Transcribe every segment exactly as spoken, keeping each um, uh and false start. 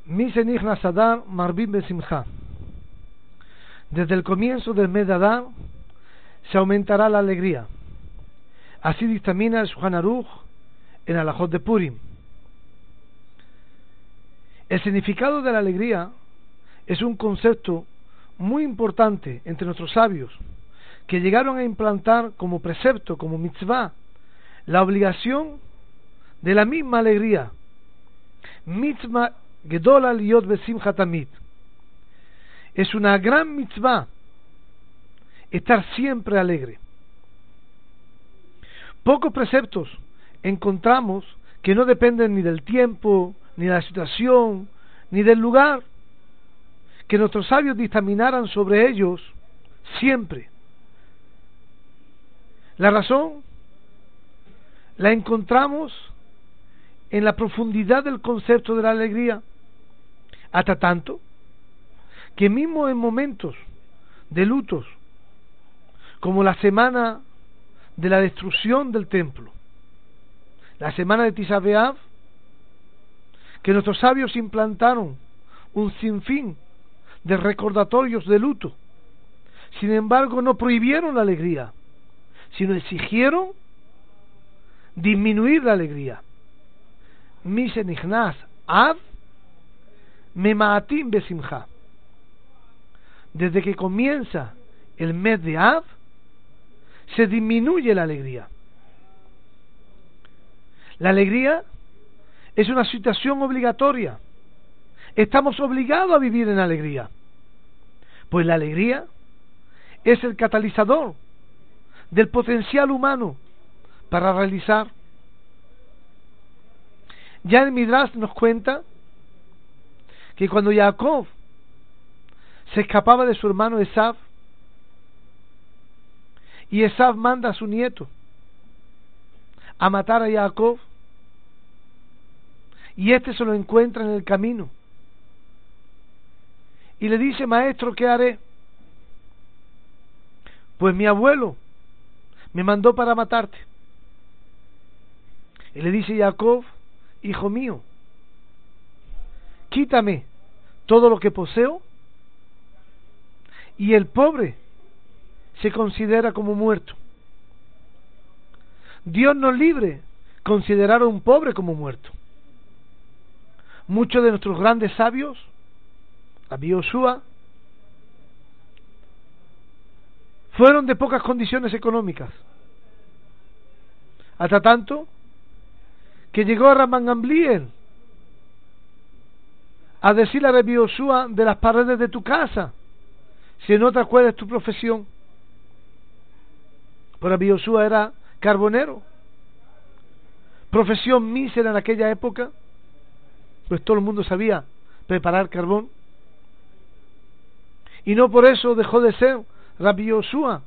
Misenich Nasadar Marbim Besimcha. Desde el comienzo del mes de Adar se aumentará la alegría. Así dictamina el Shulchan Aruch en Alajot de Purim. El significado de la alegría es un concepto muy importante entre nuestros sabios, que llegaron a implantar como precepto, como mitzvah, la obligación de la misma alegría. Mitzvah gedola liot besimcha tamid. Es una gran mitzvah estar siempre alegre. Pocos preceptos encontramos que no dependen ni del tiempo, ni de la situación, ni del lugar, que nuestros sabios dictaminaran sobre ellos siempre. La razón la encontramos en la profundidad del concepto de la alegría, hasta tanto que mismo en momentos de lutos, como la semana de la destrucción del templo, la semana de Tisha B'Av, que nuestros sabios implantaron un sinfín de recordatorios de luto, sin embargo no prohibieron la alegría, sino exigieron disminuir la alegría. Misenichnas Av Memaatim Besimcha. Desde que comienza el mes de Av se disminuye la alegría. La alegría es una situación obligatoria. Estamos obligados a vivir en alegría, pues la alegría es el catalizador del potencial humano para realizar. Ya el Midrash nos cuenta que cuando Jacob se escapaba de su hermano Esav, y Esav manda a su nieto a matar a Jacob, y este se lo encuentra en el camino y le dice: maestro, ¿qué haré? Pues mi abuelo me mandó para matarte. Y le dice Jacob: hijo mío, quítame todo lo que poseo, y el pobre se considera como muerto. Dios nos libre considerar a un pobre como muerto. Muchos de nuestros grandes sabios, Rabbi Yoshua, fueron de pocas condiciones económicas, hasta tanto que llegó a Rabban Gamliel a decirle a Rabbi Yoshua: de las paredes de tu casa, si no te acuerdas tu profesión. Pues Rabbi Yoshua era carbonero, profesión mísera en aquella época, pues todo el mundo sabía preparar carbón, y no por eso dejó de ser Rabbi Yoshua,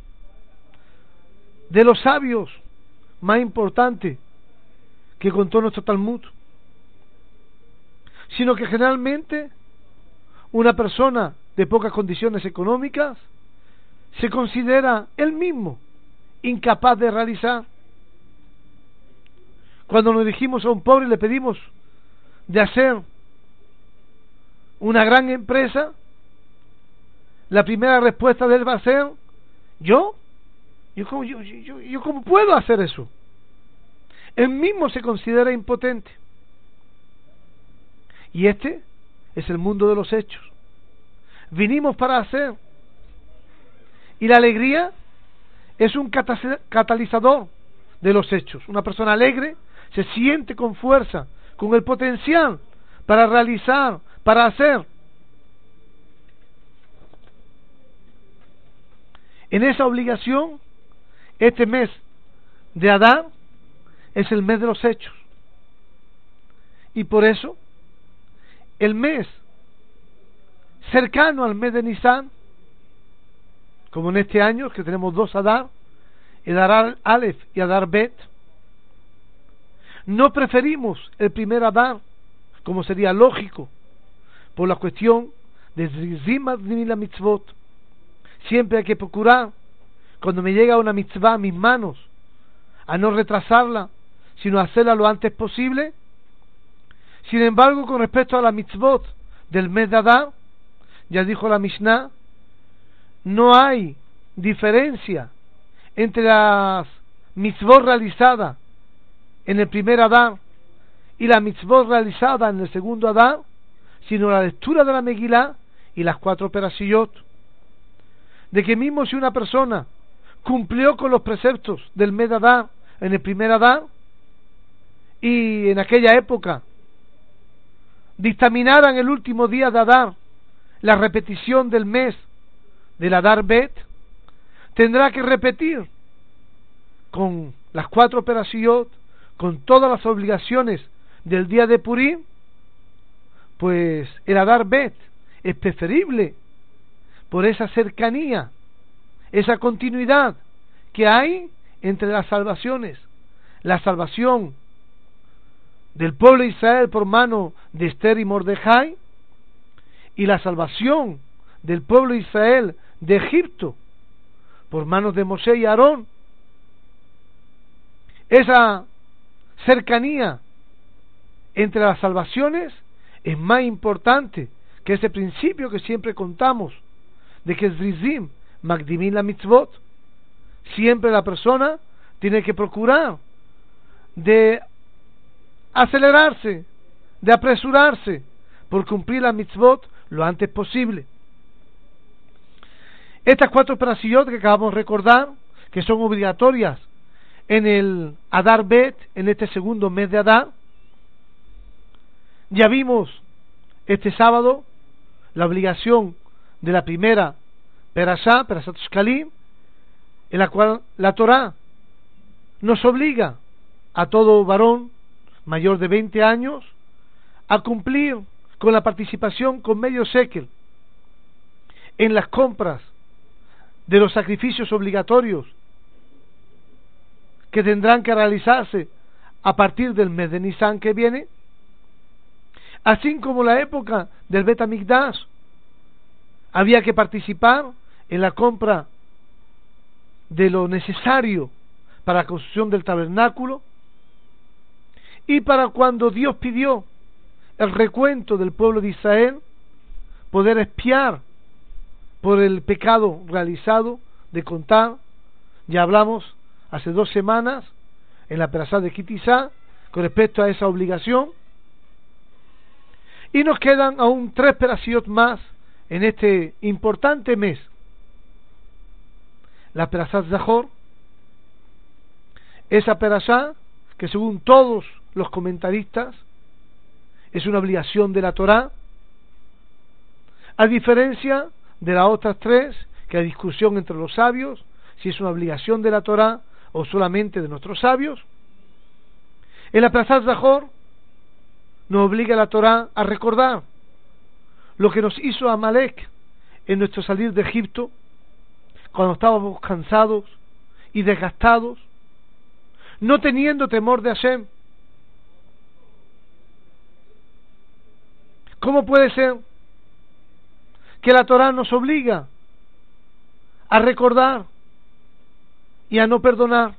de los sabios más importantes que contó nuestro Talmud, sino que generalmente una persona de pocas condiciones económicas se considera él mismo incapaz de realizar. Cuando nos dirigimos a un pobre y le pedimos de hacer una gran empresa, la primera respuesta de él va a ser: ¿yo? ¿Yo cómo, yo, yo, yo cómo puedo hacer eso? Él mismo se considera impotente. Y este es el mundo de los hechos. Vinimos para hacer. Y la alegría es un catalizador de los hechos. Una persona alegre se siente con fuerza, con el potencial para realizar, para hacer. En esa obligación, este mes de Adar es el mes de los hechos. Y por eso, el mes cercano al mes de Nisan, como en este año que tenemos dos Adar, Adar Aleph y Adar Bet, no preferimos el primer Adar, como sería lógico, por la cuestión de Zimat Nila Mitzvot. Siempre hay que procurar, cuando me llega una mitzvah a mis manos, a no retrasarla, sino hacerla lo antes posible. Sin embargo, con respecto a la mitzvot del mes de Adar, ya dijo la Mishnah, no hay diferencia entre las mitzvot realizadas en el primer Adar y la mitzvot realizada en el segundo Adar, sino la lectura de la Megilá y las cuatro perashiyot. De que mismo si una persona cumplió con los preceptos del mes de Adar en el primer Adar, y en aquella época dictaminaran el último día de Adar la repetición del mes del Adar Bet, tendrá que repetir con las cuatro perashiyot, con todas las obligaciones del día de Purim, pues el Adar Bet es preferible por esa cercanía, esa continuidad que hay entre las salvaciones, la salvación del pueblo de Israel por mano de Esther y Mordejai, y la salvación del pueblo de Israel de Egipto por manos de Moshe y Aarón. Esa cercanía entre las salvaciones es más importante que ese principio que siempre contamos de que Zrizim Magdimin la mitzvot. Siempre la persona tiene que procurar de acelerarse, de apresurarse por cumplir la mitzvot lo antes posible. Estas cuatro perashiyot que acabamos de recordar, que son obligatorias en el Adar Bet, en este segundo mes de Adar, ya vimos este sábado la obligación de la primera perashá, Perashat Shkalim, en la cual la Torá nos obliga a todo varón mayor de veinte años a cumplir con la participación con medio shekel en las compras de los sacrificios obligatorios que tendrán que realizarse a partir del mes de Nisan que viene, así como la época del Bet HaMikdash había que participar en la compra de lo necesario para la construcción del tabernáculo, y para cuando Dios pidió el recuento del pueblo de Israel, poder expiar por el pecado realizado de contar. Ya hablamos hace dos semanas en la perashá de Kitizá con respecto a esa obligación, y nos quedan aún tres perashiyot más en este importante mes. La perashá Zahor, esa perashá que según todos los comentaristas es una obligación de la Torá, a diferencia de las otras tres, que hay discusión entre los sabios si es una obligación de la Torá o solamente de nuestros sabios. En la perashá Zahor nos obliga la Torá a recordar lo que nos hizo Amalek en nuestro salir de Egipto, cuando estábamos cansados y desgastados, no teniendo temor de Hashem. ¿Cómo puede ser que la Torá nos obliga a recordar y a no perdonar,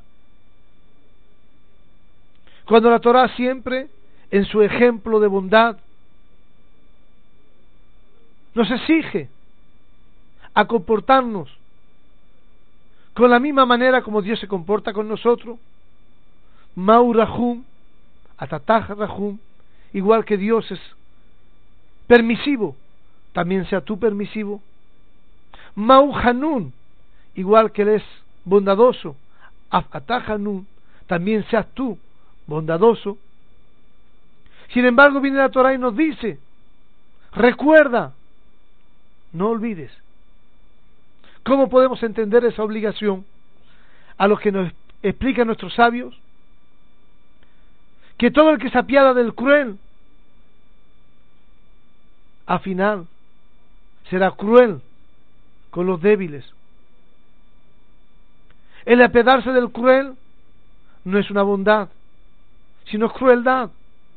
cuando la Torá siempre, en su ejemplo de bondad, nos exige a comportarnos con la misma manera como Dios se comporta con nosotros? Mau Rahum, Atatach Rahum, igual que Dios es permisivo, también sea tú permisivo. Mau Hanun, igual que Él es bondadoso, Afatach Hanun, también seas tú bondadoso. Sin embargo, viene la Torá y nos dice: recuerda, no olvides. ¿Cómo podemos entender esa obligación? A lo que nos explican nuestros sabios, que todo el que se apiada del cruel, al final será cruel con los débiles. El apiadarse del cruel no es una bondad, sino es crueldad.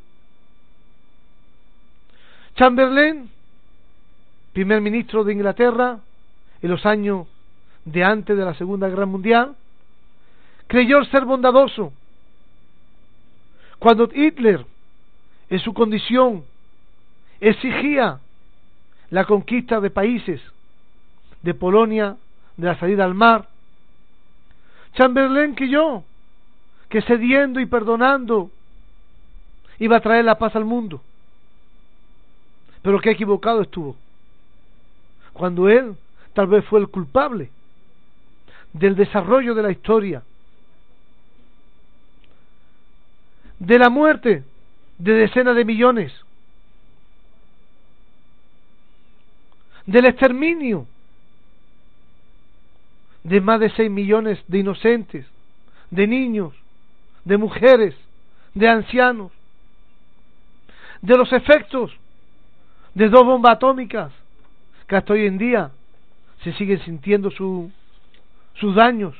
Chamberlain, primer ministro de Inglaterra en los años de antes de la Segunda Guerra Mundial, creyó ser bondadoso. Cuando Hitler en su condición, exigía la conquista de países, de Polonia, de la salida al mar. Chamberlain creyó que cediendo y perdonando iba a traer la paz al mundo, pero qué equivocado estuvo, cuando él tal vez fue el culpable del desarrollo de la historia, de la muerte de decenas de millones, del exterminio de más de seis millones de inocentes, de niños, de mujeres, de ancianos, de los efectos de dos bombas atómicas que hasta hoy en día se siguen sintiendo su, sus daños.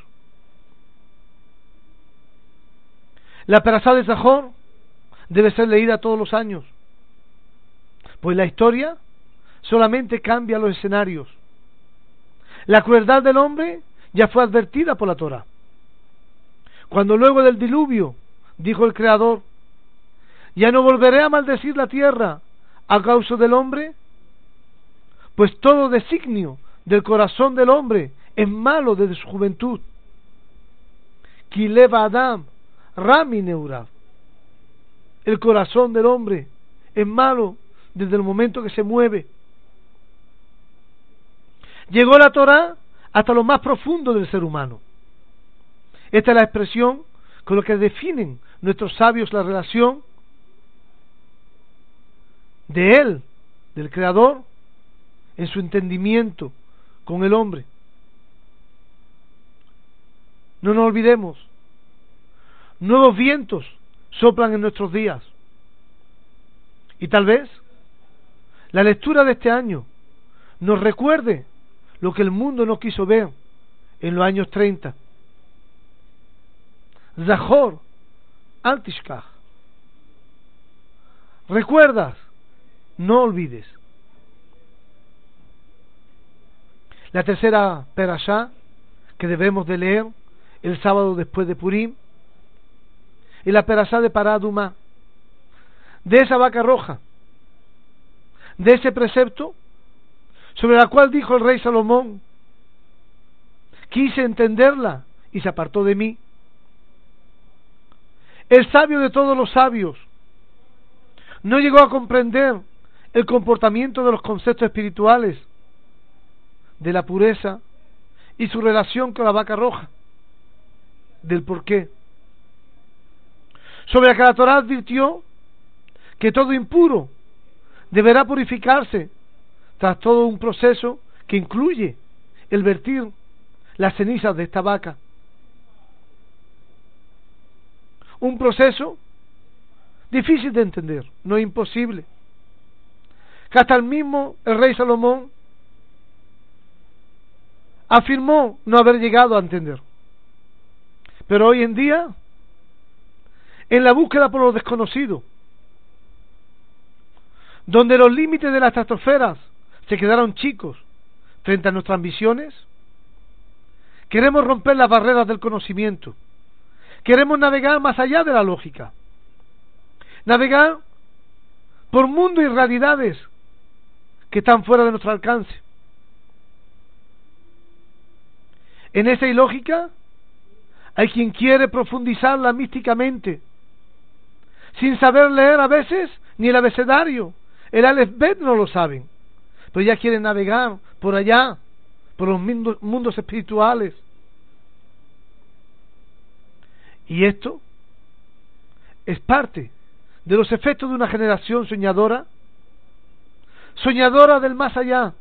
La Perashá de Zahor debe ser leída todos los años, pues la historia solamente cambia los escenarios. La crueldad del hombre ya fue advertida por la Torá. Cuando luego del diluvio dijo el Creador: ya no volveré a maldecir la tierra a causa del hombre, pues todo designio del corazón del hombre es malo desde su juventud. Kileva Adam Rami Neurav. El corazón del hombre es malo desde el momento que se mueve. Llegó la Torá hasta lo más profundo del ser humano. Esta es la expresión con la que definen nuestros sabios la relación de él, del Creador, en su entendimiento con el hombre. No nos olvidemos, nuevos vientos soplan en nuestros días, y tal vez la lectura de este año nos recuerde lo que el mundo no quiso ver en los años treinta. Zahor al tishkach. ¿Recuerdas? No olvides. La tercera perashá que debemos de leer el sábado después de Purim es la perashá de Paraduma, de esa vaca roja, de ese precepto sobre la cual dijo el rey Salomón: quise entenderla y se apartó de mí. El sabio de todos los sabios no llegó a comprender el comportamiento de los conceptos espirituales de la pureza y su relación con la vaca roja, del porqué, sobre la que la Torá advirtió que todo impuro deberá purificarse tras todo un proceso que incluye el vertir las cenizas de esta vaca. Un proceso difícil de entender, no imposible, que hasta el mismo el rey Salomón afirmó no haber llegado a entender. Pero hoy en día, en la búsqueda por lo desconocido, donde los límites de las estratosferas se quedaron chicos frente a nuestras ambiciones, queremos romper las barreras del conocimiento, queremos navegar más allá de la lógica, navegar por mundos y realidades que están fuera de nuestro alcance. En esa ilógica hay quien quiere profundizarla místicamente, sin saber leer a veces ni el abecedario, el Aleph Bet no lo saben, pero ya quieren navegar por allá, por los mundos, mundos espirituales. Y esto es parte de los efectos de una generación soñadora, soñadora del más allá,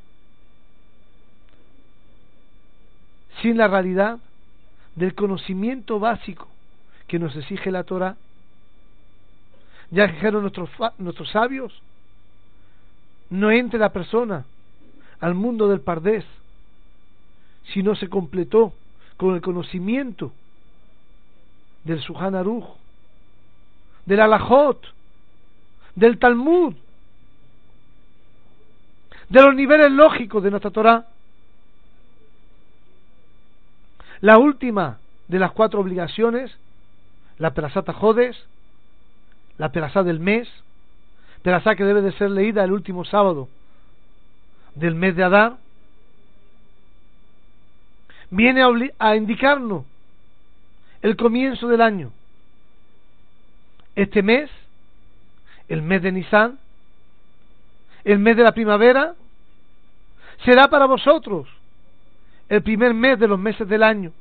sin la realidad del conocimiento básico que nos exige la Torá. Ya dijeron nuestros, nuestros sabios: no entre la persona al mundo del Pardés si no se completó con el conocimiento del Shulchan Aruch, del Alajot, del Talmud, de los niveles lógicos de nuestra Torá. La última de las cuatro obligaciones, la Perashat Jodes, la Perashá del mes, Perashá que debe de ser leída el último sábado del mes de Adar, viene a, a indicarnos el comienzo del año. Este mes, el mes de Nisan, el mes de la primavera, será para vosotros el primer mes de los meses del año.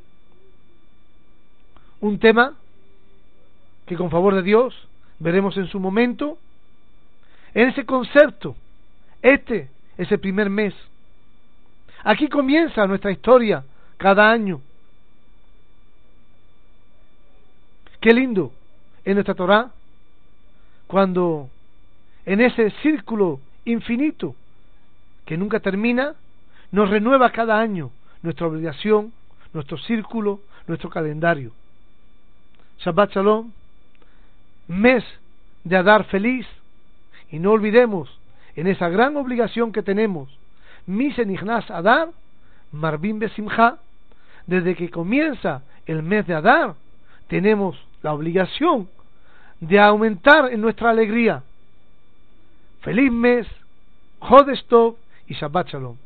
Un tema que con favor de Dios veremos en su momento. En ese concepto, este es el primer mes. Aquí comienza nuestra historia cada año. Qué lindo en nuestra Torá cuando en ese círculo infinito que nunca termina, nos renueva cada año nuestra obligación, nuestro círculo, nuestro calendario. Shabbat Shalom, mes de Adar feliz, y no olvidemos en esa gran obligación que tenemos, Mise Nichnas Adar, Marbim Besimcha, desde que comienza el mes de Adar, tenemos la obligación de aumentar en nuestra alegría. Feliz mes, Jodesh Tov y Shabbat Shalom.